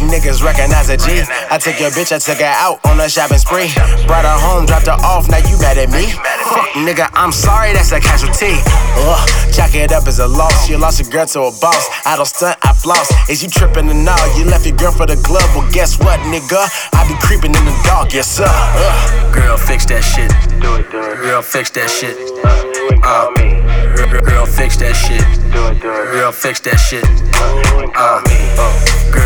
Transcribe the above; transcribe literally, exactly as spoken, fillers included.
niggas recognize a G. I took your bitch, I took her out on a shopping spree. Brought her home, dropped her off, now you mad at me? Fuck, nigga, I'm sorry, that's a casualty. Ugh, chalk it up as a loss. You lost your girl to a boss. I don't stunt, I floss. Is you tripping and all? You left your girl for the club. Well, guess what, nigga? I be creeping in the dark, yes sir. Ugh. Girl, fix that shit. Do it, do it. Girl, fix that shit. You ain't call Uh, me. girl, girl, fix that shit. Do it, do it. Girl, fix that shit. You ain't call Uh, me. uh.